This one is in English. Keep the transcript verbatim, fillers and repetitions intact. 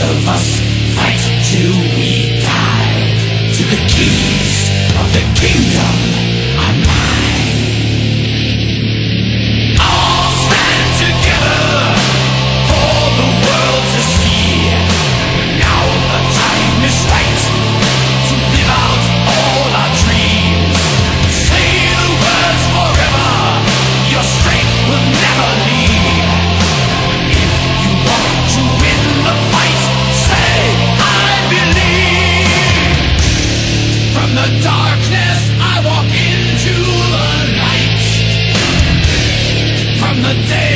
of us fight till we die. To the keys of the kingdom are mine. All stand together for the world to see. Now the time is right to live out all our dreams. Say the words forever, your strength will never leave. If you want to win the fight, say I believe. From the darkness I walk into the light. From the day